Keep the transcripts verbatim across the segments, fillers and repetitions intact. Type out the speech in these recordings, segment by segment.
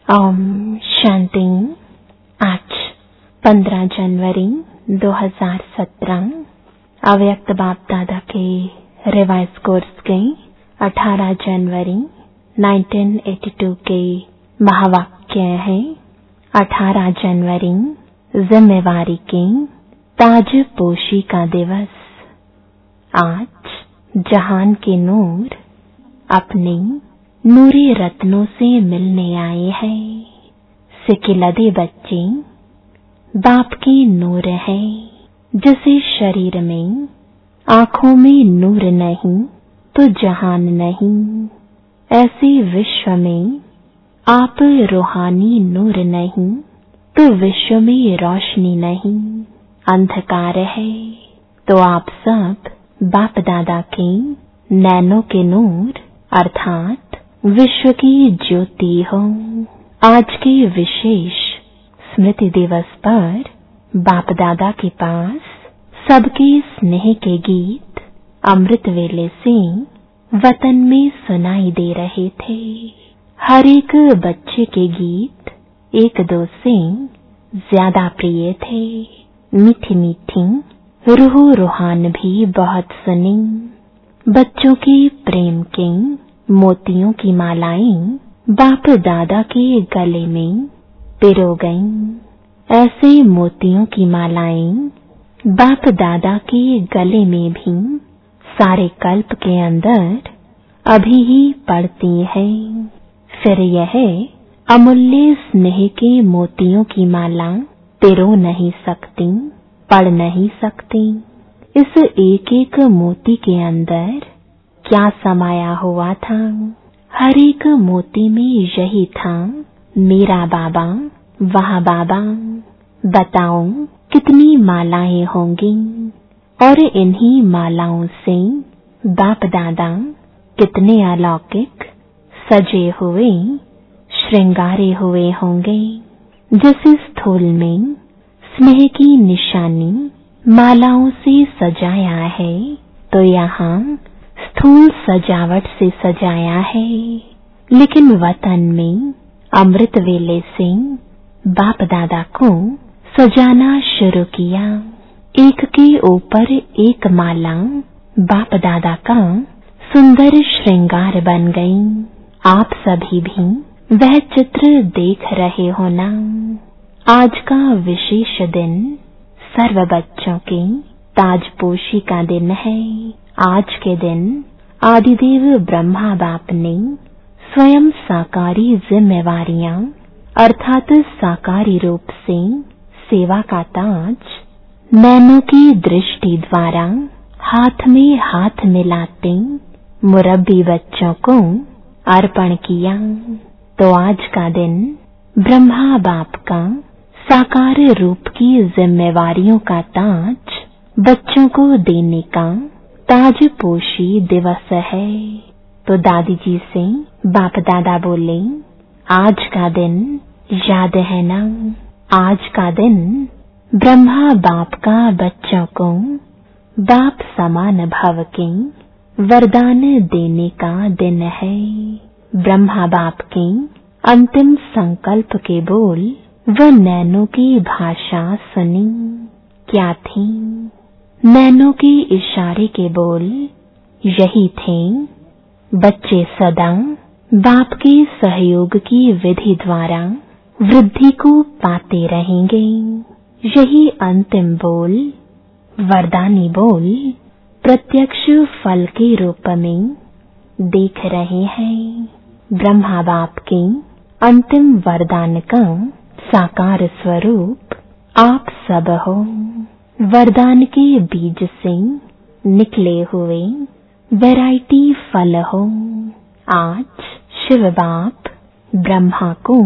ओम शांति। आज पंद्रह जनवरी दो हज़ार सत्रह अव्यक्त बाप दादा के रिवाइज कोर्स के अठारह जनवरी उन्नीस सौ बयासी के महावाक्य है। अठारह जनवरी जिम्मेवारी के ताज पोशी का दिवस। आज जहान के नूर अपने नूरी रत्नों से मिलने आए हैं। सिकिलदे बच्चे बाप के नूर है। जिसे शरीर में आँखों में नूर नहीं तो जहान नहीं, ऐसे विश्व में आप रूहानी नूर नहीं तो विश्व में रोशनी नहीं, अंधकार है। तो आप सब बाप दादा के नैनों के नूर अर्थात विश्व की ज्योति हो। आज के विशेष स्मृति दिवस पर बाप दादा के पास सबके स्नेह के गीत अमृत वेले से वतन में सुनाई दे रहे थे। हर एक बच्चे के गीत एक दो से ज्यादा प्रिय थे। मीठी मीठी रूह रूहान भी बहुत सुनी। बच्चों के प्रेम के मोतियों की मालाएं बाप दादा के गले में पिरो गईं। ऐसे मोतियों की मालाएं बाप दादा के गले में भी सारे कल्प के अंदर अभी ही पड़ती हैं। फिर यह अमूल्य स्नेह के मोतियों की माला पिरो नहीं सकती, पड़ नहीं सकती। इस एक एक मोती के अंदर क्या समाया हुआ था? हर एक मोती में यही था, मेरा बाबा, वह बाबा। बताओ कितनी मालाएं होंगी और इन्हीं मालाओं से बाप दादा कितने अलौकिक सजे हुए श्रृंगारे हुए होंगे। जिस स्थूल में स्नेह की निशानी मालाओं से सजाया है, तो यहाँ स्थूल सजावट से सजाया है। लेकिन वतन में अमृत वेले से बाप दादा को सजाना शुरू किया। एक के ऊपर एक माला बाप दादा का सुंदर श्रृंगार बन गई। आप सभी भी वह चित्र देख रहे हो ना। आज का विशेष दिन सर्व बच्चों के ताजपोशी का दिन है। आज के दिन आदिदेव ब्रह्मा बाप ने स्वयं साकारी जिम्मेवारियां अर्थात साकारी रूप से सेवा का ताज नैनों की दृष्टि द्वारा हाथ में हाथ मिलाते मुरब्बी बच्चों को अर्पण किया। तो आज का दिन ब्रह्मा बाप का साकार रूप की जिम्मेवारियों का ताज बच्चों को देने का ताजपोशी दिवस है। तो दादी जी से बाप दादा बोले, आज का दिन याद है ना? आज का दिन ब्रह्मा बाप का बच्चों को बाप समान भव के वरदान देने का दिन है। ब्रह्मा बाप के अंतिम संकल्प के बोल व नैनों की भाषा सुनी। क्या थी? नैनों के इशारे के बोल यही थे, बच्चे सदा बाप के सहयोग की विधि द्वारा वृद्धि को पाते रहेंगे। यही अंतिम बोल, वरदानी बोल प्रत्यक्ष फल के रूप में देख रहे हैं। ब्रह्मा बाप के अंतिम वरदान का साकार स्वरूप आप सब हो। वरदान के बीज से निकले हुए वैरायटी फल हो। आज शिव बाप ब्रह्मा को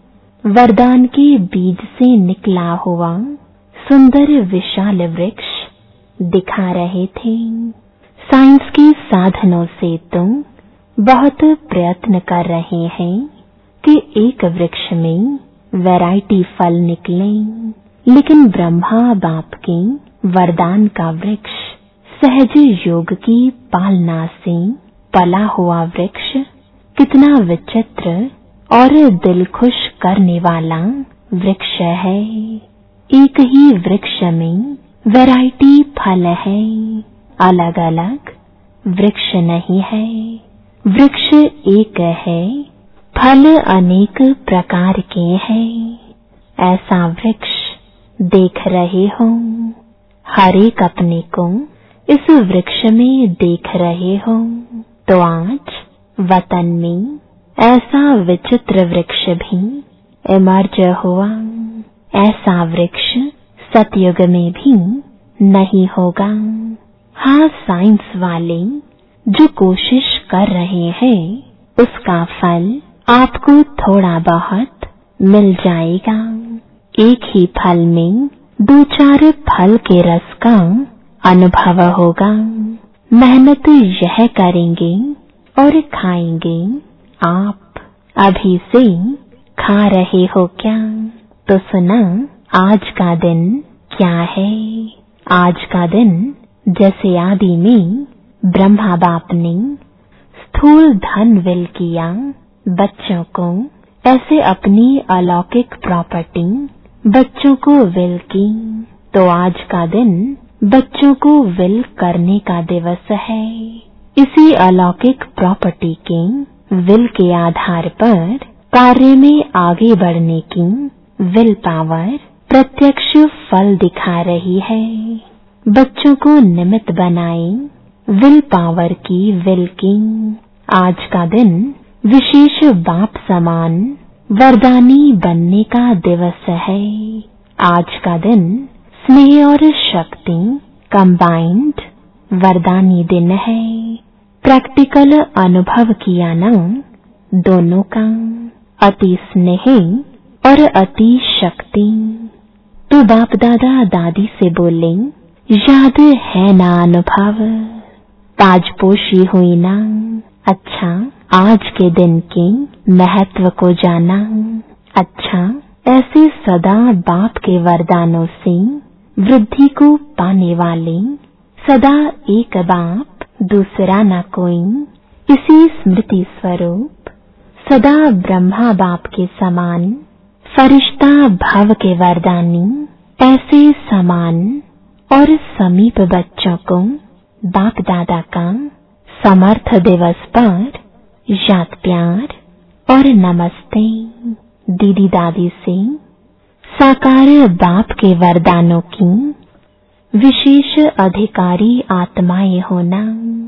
वरदान के बीज से निकला हुआ सुंदर विशाल वृक्ष दिखा रहे थे। साइंस के साधनों से तो बहुत प्रयत्न कर रहे हैं कि एक वृक्ष में वैरायटी फल निकले, लेकिन ब्रह्मा बाप के वरदान का वृक्ष सहज योग की पालना से पला हुआ वृक्ष कितना विचित्र और दिल खुश करने वाला वृक्ष है। एक ही वृक्ष में वैरायटी फल है, अलग अलग वृक्ष नहीं है। वृक्ष एक है, फल अनेक प्रकार के हैं। ऐसा वृक्ष देख रहे हो, हर एक अपने को इस वृक्ष में देख रहे हो। तो आज वतन में ऐसा विचित्र वृक्ष भी इमर्ज हुआ। ऐसा वृक्ष सतयुग में भी नहीं होगा। हाँ, साइंस वाले जो कोशिश कर रहे हैं उसका फल आपको थोड़ा बहुत मिल जाएगा। एक ही फल में दो चार फल के रस का अनुभव होगा। मेहनत यह करेंगे और खाएंगे आप। अभी से खा रहे हो क्या? तो सुना, आज का दिन क्या है? आज का दिन जैसे आदि में ब्रह्मा बाप ने स्थूल धन विल किया बच्चों को, ऐसे अपनी अलौकिक प्रॉपर्टी बच्चों को विल की। तो आज का दिन बच्चों को विल करने का दिवस है। इसी अलौकिक प्रॉपर्टी के विल के आधार पर कार्य में आगे बढ़ने की विल पावर प्रत्यक्ष फल दिखा रही है। बच्चों को निमित्त बनाए विल पावर की विल की। आज का दिन विशेष बाप समान वरदानी बनने का दिवस है। आज का दिन स्नेह और शक्ति कंबाइंड वरदानी दिन है। प्रैक्टिकल अनुभव किया ना दोनों का, अति स्नेह और अति शक्ति। तो बाप दादा दादी से बोले, याद है ना अनुभव, ताजपोशी हुई ना। अच्छा, आज के दिन के महत्व को जाना। अच्छा, ऐसे सदा बाप के वरदानों से वृद्धि को पाने वाले, सदा एक बाप दूसरा न कोई, इसी स्मृति स्वरूप सदा ब्रह्मा बाप के समान फरिश्ता भाव के वरदानी, ऐसे समान और समीप बच्चों को बाप दादा का समर्थ दिवस पर याद प्यार और नमस्ते। दीदी दादी से साकार बाप के वरदानों की विशेष अधिकारी आत्माएं होना।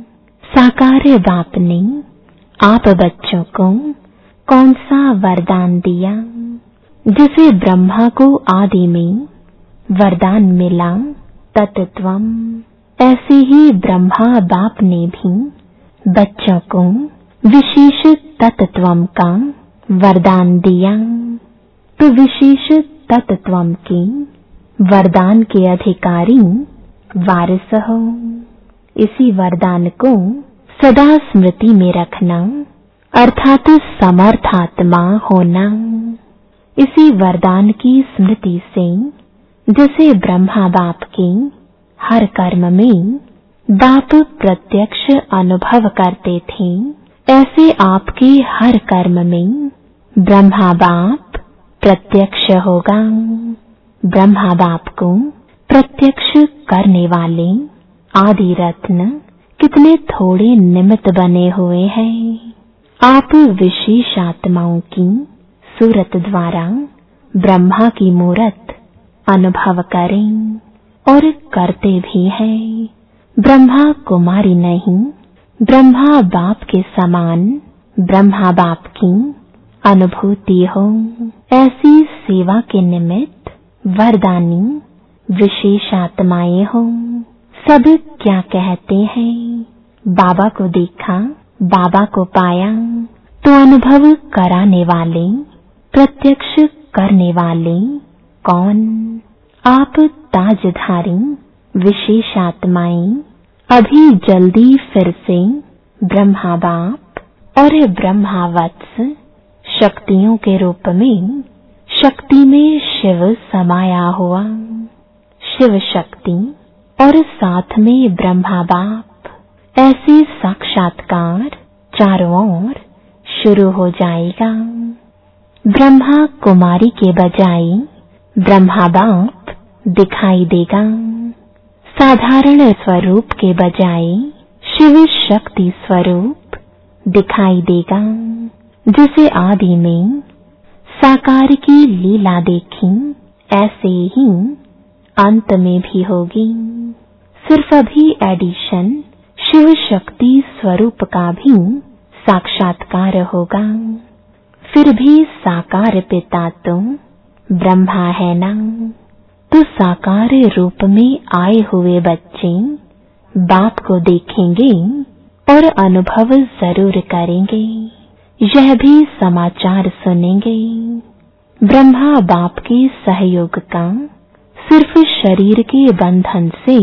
साकार बाप ने आप बच्चों को कौन सा वरदान दिया? जिसे ब्रह्मा को आदि में वरदान मिला तत्त्वम, ऐसे ही ब्रह्मा बाप ने भी बच्चों को विशेष तत्त्वम का वरदान दिया। तो विशेष तत्त्वम के वरदान के अधिकारी वारिस हो। इसी वरदान को सदा स्मृति में रखना, अर्थात समर्थात्मा होना। इसी वरदान की स्मृति से जैसे ब्रह्मा बाप के हर कर्म में बाप प्रत्यक्ष अनुभव करते थे, ऐसे आपके हर कर्म में ब्रह्मा बाप प्रत्यक्ष होगा। ब्रह्मा बाप को प्रत्यक्ष करने वाले आदि रत्न कितने थोड़े निमित्त बने हुए हैं। आप विशेष आत्माओं की सूरत द्वारा ब्रह्मा की मूरत अनुभव करें और करते भी हैं। ब्रह्मा कुमारी नहीं, ब्रह्मा बाप के समान ब्रह्मा बाप की अनुभूति हो। ऐसी सेवा के निमित्त वरदानी विशेष आत्माएं हो। सब क्या कहते हैं? बाबा को देखा, बाबा को पाया। तो अनुभव कराने वाले, प्रत्यक्ष करने वाले कौन? आप ताजधारी विशेष आत्माएं अभी जल्दी फिर से ब्रह्मा बाप और ब्रह्मा वत्स शक्तियों के रूप में शक्ति में शिव समाया हुआ। शिव शक्ति और साथ में ब्रह्मा बाप, ऐसे साक्षात्कार चारों ओर शुरू हो जाएगा। ब्रह्मा कुमारी के बजाय ब्रह्मा बाप दिखाई देगा। साधारण स्वरूप के बजाय शिव शक्ति स्वरूप दिखाई देगा। जिसे आदि में साकार की लीला देखी, ऐसे ही अंत में भी होगी। सिर्फ अभी एडिशन शिव शक्ति स्वरूप का भी साक्षात्कार होगा। फिर भी साकार पिता तो ब्रह्मा है ना, तो साकार रूप में आए हुए बच्चे बाप को देखेंगे और अनुभव जरूर करेंगे। यह भी समाचार सुनेंगे। ब्रह्मा बाप के सहयोग का सिर्फ शरीर के बंधन से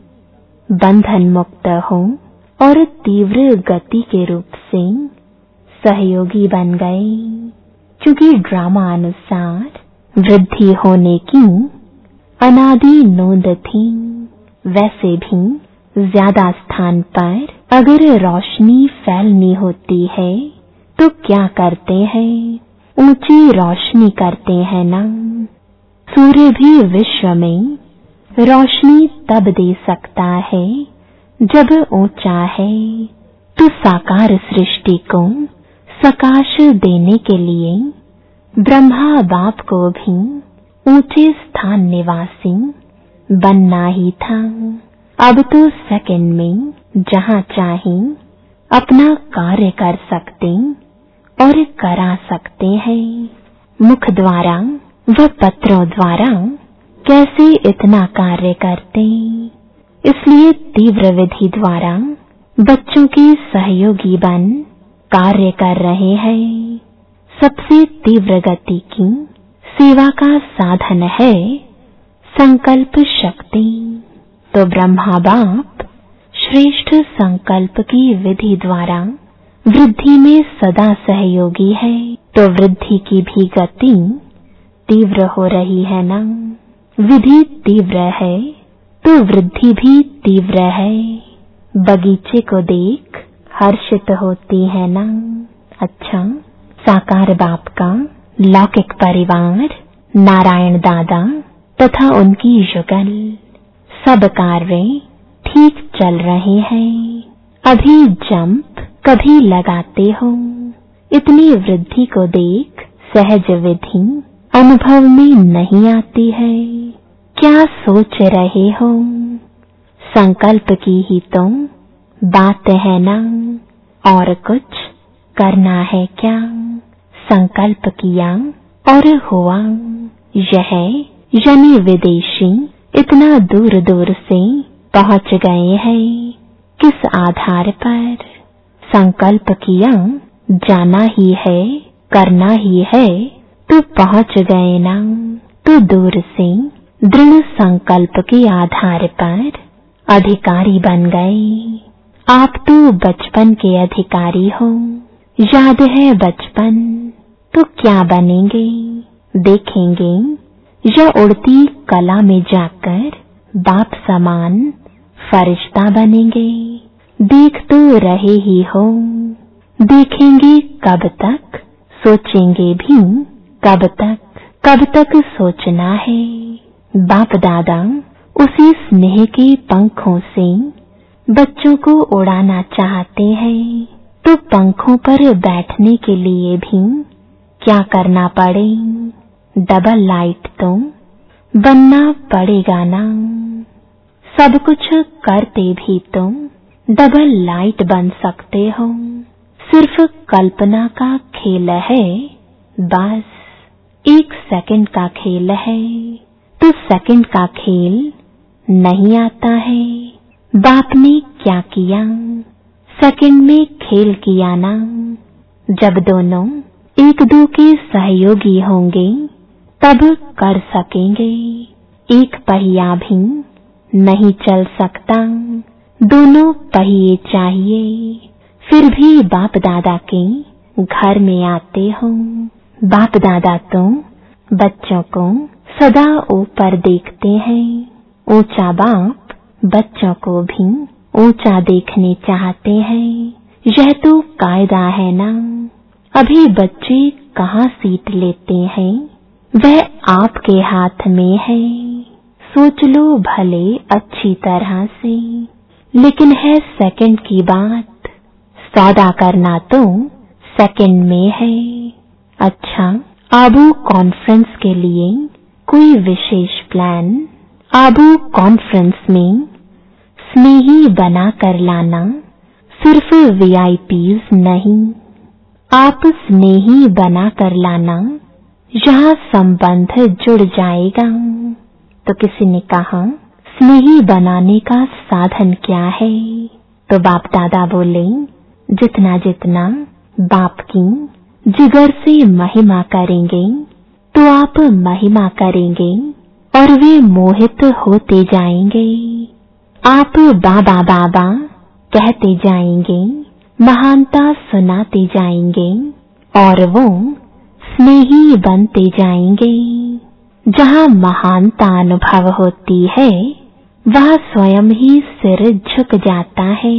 बंधन मुक्त हो और तीव्र गति के रूप से सहयोगी बन गए। क्योंकि ड्रामा अनुसार वृद्धि होने की अनादि नोंद थी, वैसे भी ज्यादा स्थान पर अगर रोशनी फैलनी होती है तो क्या करते हैं, ऊंची रोशनी करते हैं ना। सूर्य भी विश्व में रोशनी तब दे सकता है जब ऊंचा है। तो साकार सृष्टि को सकाश देने के लिए ब्रह्मा बाप को भी ऊंचे स्थान निवासी बनना ही था। अब तो सेकंड में जहां चाहे अपना कार्य कर सकते और करा सकते हैं। मुख द्वारा व पत्रों द्वारा कैसे इतना कार्य करते, इसलिए तीव्र विधि द्वारा बच्चों के सहयोगी बन कार्य कर रहे हैं। सबसे तीव्र गति की सेवा का साधन है संकल्प शक्ति। तो ब्रह्मा बाप श्रेष्ठ संकल्प की विधि द्वारा वृद्धि में सदा सहयोगी है। तो वृद्धि की भी गति तीव्र हो रही है ना। विधि तीव्र है तो वृद्धि भी तीव्र है। बगीचे को देख हर्षित होती है ना। अच्छा, साकार बाप का लौकिक परिवार, नारायण दादा तथा उनकी युगल, सब कार्य ठीक चल रहे हैं। अभी जंप कभी लगाते हो। इतनी वृद्धि को देख सहज विधि अनुभव में नहीं आती है। क्या सोच रहे हो, संकल्प की ही तो बात है ना, और कुछ करना है क्या। संकल्प किया और हुआ। यह यानी विदेशी इतना दूर दूर से पहुंच गए हैं। किस आधार पर संकल्प किया, जाना ही है, करना ही है, तो पहुंच गए ना। तो दूर से दृढ़ संकल्प के आधार पर अधिकारी बन गए। आप तो बचपन के अधिकारी हो। याद है बचपन, तो क्या बनेंगे, देखेंगे या उड़ती कला में जाकर बाप समान फरिश्ता बनेंगे। देख तो रहे ही हो। देखेंगे कब तक, सोचेंगे भी कब तक। कब तक सोचना है। बाप दादा उसी स्नेह के पंखों से बच्चों को उड़ाना चाहते हैं। तो पंखों पर बैठने के लिए भी क्या करना पड़े, डबल लाइट तो बनना पड़ेगा ना। सब कुछ करते भी तो डबल लाइट बन सकते हो। सिर्फ कल्पना का खेल है, बस एक सेकंड का खेल है। तो सेकंड का खेल नहीं आता है। बाप ने क्या किया, सेकंड में खेल किया ना। जब दोनों एक दो के सहयोगी होंगे तब कर सकेंगे। एक पहिया भी नहीं चल सकता, दोनों पहिए चाहिए। फिर भी बाप दादा के घर में आते हो। बाप दादा तो बच्चों को सदा ऊपर देखते हैं। ऊंचा बाप बच्चों को भी ऊंचा देखने चाहते हैं। यह तो कायदा है ना। अभी बच्चे कहाँ सीट लेते हैं वह आपके हाथ में है। सोच लो भले अच्छी तरह से, लेकिन है सेकंड की बात। सौदा करना तो सेकंड में है। अच्छा, आबू कॉन्फ्रेंस के लिए कोई विशेष प्लान? आबू कॉन्फ्रेंस में स्नेही बना कर लाना, सिर्फ वीआईपीज नहीं। आप स्नेही बना कर लाना, यहाँ संबंध जुड़ जाएगा। तो किसी ने कहा स्नेही बनाने का साधन क्या है? तो बाप दादा बोले, जितना जितना बाप की जिगर से महिमा करेंगे तो आप महिमा करेंगे और वे मोहित होते जाएंगे। आप बाबा बाबा कहते जाएंगे, महानता सुनाते जाएंगे और वो स्नेही बनते जाएंगे। जहाँ महानता अनुभव होती है वहाँ स्वयं ही सिर झुक जाता है।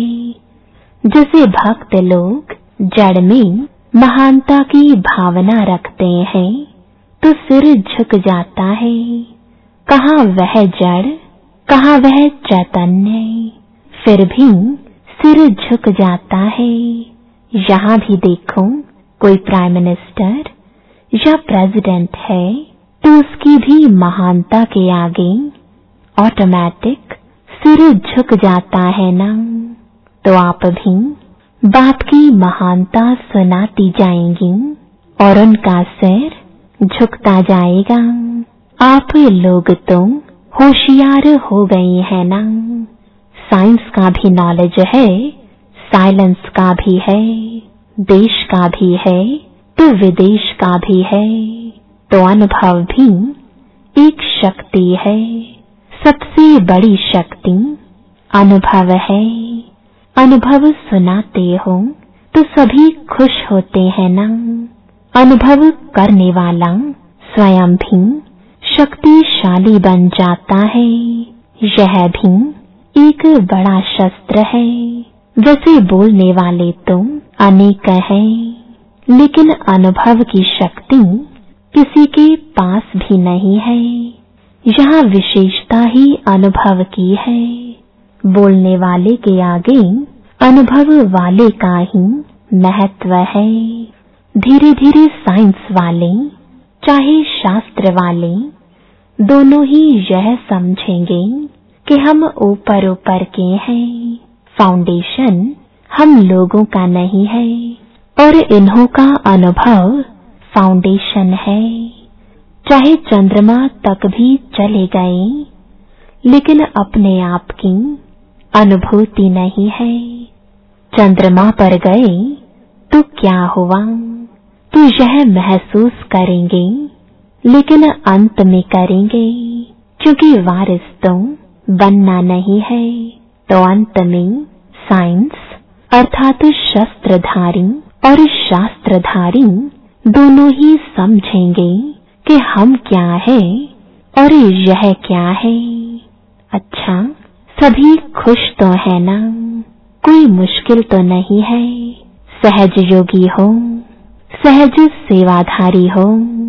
जैसे भक्त लोग जड़ में महानता की भावना रखते हैं तो सिर झुक जाता है। कहाँ वह जड़, कहाँ वह चैतन्य, फिर भी सिर झुक जाता है। यहाँ भी देखो, कोई प्राइम मिनिस्टर या प्रेसिडेंट है तो उसकी भी महानता के आगे ऑटोमेटिक सिर झुक जाता है ना। तो आप भी बाप की महानता सुनाती जाएंगी और उनका सिर झुकता जाएगा। आप लोग तो होशियार हो गए हैं ना। साइंस का भी नॉलेज है, साइलेंस का भी है, देश का भी है तो विदेश का भी है। तो अनुभव भी एक शक्ति है। सबसे बड़ी शक्ति अनुभव है। अनुभव सुनाते हो तो सभी खुश होते हैं ना। अनुभव करने वाला स्वयं भी शक्तिशाली बन जाता है। यह भी एक बड़ा शस्त्र है। वैसे बोलने वाले तो अनेक हैं, लेकिन अनुभव की शक्ति किसी के पास भी नहीं है। यहाँ विशेषता ही अनुभव की है। बोलने वाले के आगे अनुभव वाले का ही महत्व है। धीरे धीरे साइंस वाले चाहे शास्त्र वाले दोनों ही यह समझेंगे कि हम ऊपर ऊपर के हैं। फाउंडेशन हम लोगों का नहीं है और इन्हों का अनुभव फाउंडेशन है। चाहे चंद्रमा तक भी चले गए, लेकिन अपने आप की अनुभूति नहीं है। चंद्रमा पर गए तो क्या हुआ, तो यह महसूस करेंगे, लेकिन अंत में करेंगे, क्योंकि वारिस तो बनना नहीं है। तो अंत में साइंस अर्थात शस्त्रधारी और शास्त्रधारी दोनों ही समझेंगे कि हम क्या है और यह क्या है। अच्छा, सभी खुश तो है ना, कोई मुश्किल तो नहीं है। सहज योगी हो, सहज सेवाधारी हो।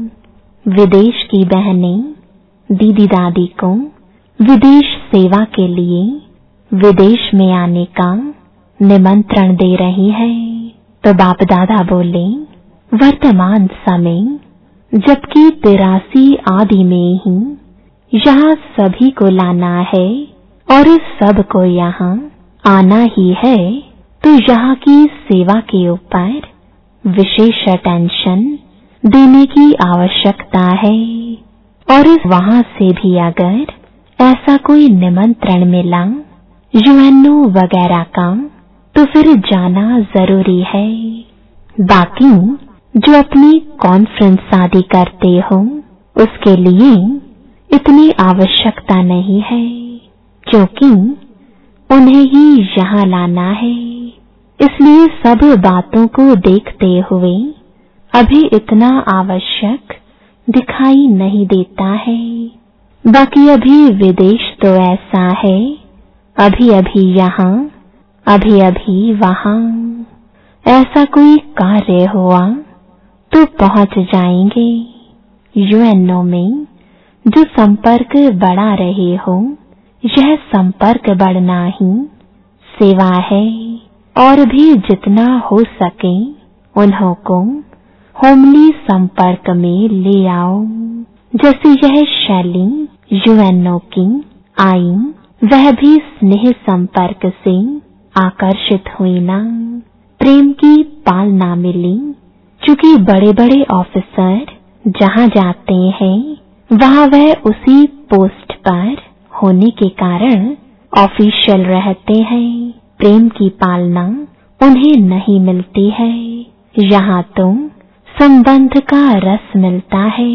विदेश की बहनें दीदी दादी को विदेश सेवा के लिए विदेश में आने का निमंत्रण दे रही है। तो बाप दादा बोले, वर्तमान समय जबकि तिरासी आदि में ही यहाँ सभी को लाना है और सबको यहाँ आना ही है, तो यहाँ की सेवा के ऊपर विशेष अटेंशन देने की आवश्यकता है। और वहाँ से भी अगर ऐसा कोई निमंत्रण मिला यूएनओ वगैरह का, तो फिर जाना जरूरी है। बाकी जो अपनी कॉन्फ्रेंस आदि करते हो उसके लिए इतनी आवश्यकता नहीं है, क्योंकि उन्हें ही यहाँ लाना है। इसलिए सब बातों को देखते हुए अभी इतना आवश्यक दिखाई नहीं देता है। बाकी अभी विदेश तो ऐसा है, अभी अभी यहाँ, अभी अभी वहाँ। ऐसा कोई कार्य हुआ तो पहुंच जाएंगे। यूएनओ में जो संपर्क बढ़ा रहे हो, यह संपर्क बढ़ना ही सेवा है। और भी जितना हो सके उन्हों को होमली संपर्क में ले आओ। जैसे यह शैली यूएनओ की आई, वह भी स्नेह संपर्क से आकर्षित हुई ना, प्रेम की पालना मिली। चूंकि बड़े बड़े ऑफिसर जहाँ जाते हैं वहाँ वह उसी पोस्ट पर होने के कारण ऑफिशियल रहते हैं। प्रेम की पालना उन्हें नहीं मिलती है। यहाँ तो संबंध का रस मिलता है।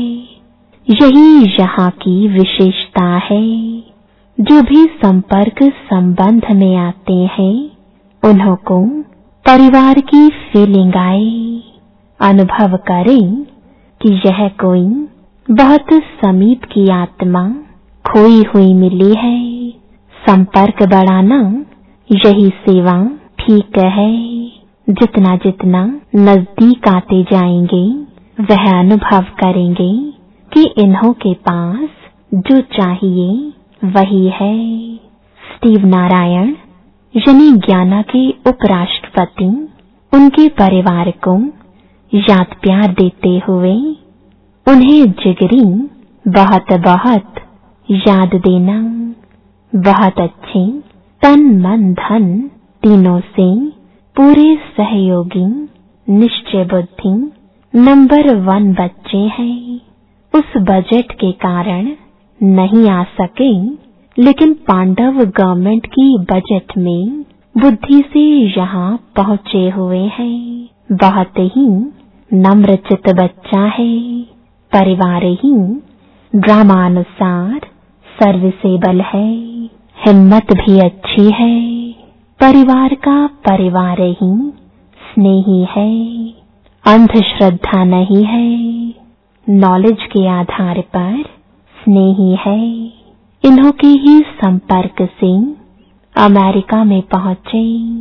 यही यहाँ की विशेषता है। जो भी संपर्क संबंध में आते हैं उन्हों को परिवार की फीलिंग आए, अनुभव करें कि यह कोई बहुत समीप की आत्मा खोई हुई मिली है। संपर्क बढ़ाना यही सेवा ठीक है। जितना जितना नजदीक आते जाएंगे वह अनुभव करेंगे कि इन्हों के पास जो चाहिए वही है। स्टीव नारायण यानी ज्ञाना के उपराष्ट्रपति उनके परिवार को याद प्यार देते हुए उन्हें जिगरी बहुत बहुत याद देना। बहुत अच्छे तन मन धन तीनों से पूरे सहयोगी निश्चय बुद्धि नंबर वन बच्चे हैं। उस बजट के कारण नहीं आ सके, लेकिन पांडव गवर्नमेंट की बजट में बुद्धि से यहाँ पहुँचे हुए हैं। बहुत ही नम्रचित बच्चा है। परिवार ही ड्रामानुसार सर्विसेबल है। हिम्मत भी अच्छी है। परिवार का परिवार ही स्नेही है। अंधश्रद्धा नहीं है। नॉलेज के आधार पर स्नेही है। इन्हों के ही संपर्क से अमेरिका में पहुंचे।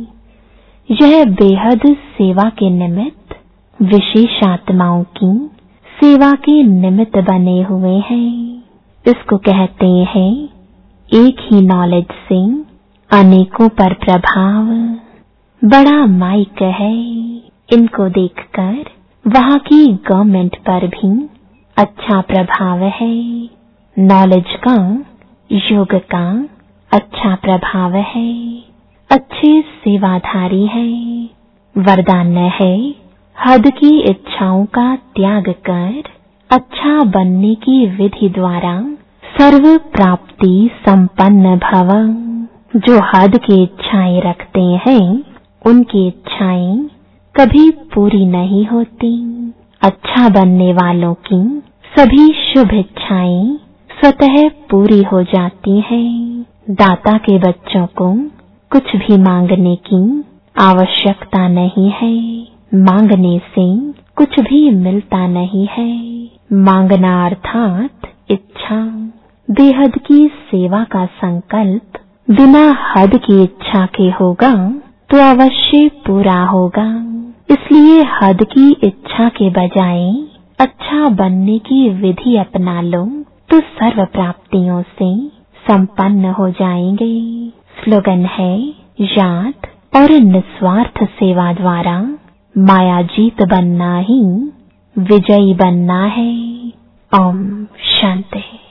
यह बेहद सेवा के निमित्त विशेष आत्माओं की सेवा के निमित्त बने हुए हैं। इसको कहते हैं एक ही नॉलेज से अनेकों पर प्रभाव। बड़ा माइक है। इनको देखकर वहाँ की गवर्नमेंट पर भी अच्छा प्रभाव है। नॉलेज का, योग का अच्छा प्रभाव है। अच्छे सेवाधारी है। वरदान है हद की इच्छाओं का त्याग कर अच्छा बनने की विधि द्वारा सर्व प्राप्ति संपन्न भव। जो हद की इच्छाएं रखते हैं उनकी इच्छाएं कभी पूरी नहीं होती। अच्छा बनने वालों की सभी शुभ इच्छाएं स्वतः पूरी हो जाती हैं। दाता के बच्चों को कुछ भी मांगने की आवश्यकता नहीं है। मांगने से कुछ भी मिलता नहीं है। मांगना अर्थात इच्छा। बेहद की सेवा का संकल्प बिना हद की इच्छा के होगा तो अवश्य पूरा होगा। इसलिए हद की इच्छा के बजाय अच्छा बनने की विधि अपना लो तो सर्व प्राप्तियों से संपन्न हो जाएंगे। स्लोगन है याद और निस्वार्थ सेवा द्वारा माया जीत बनना ही विजयी बनना है। ओम शांति।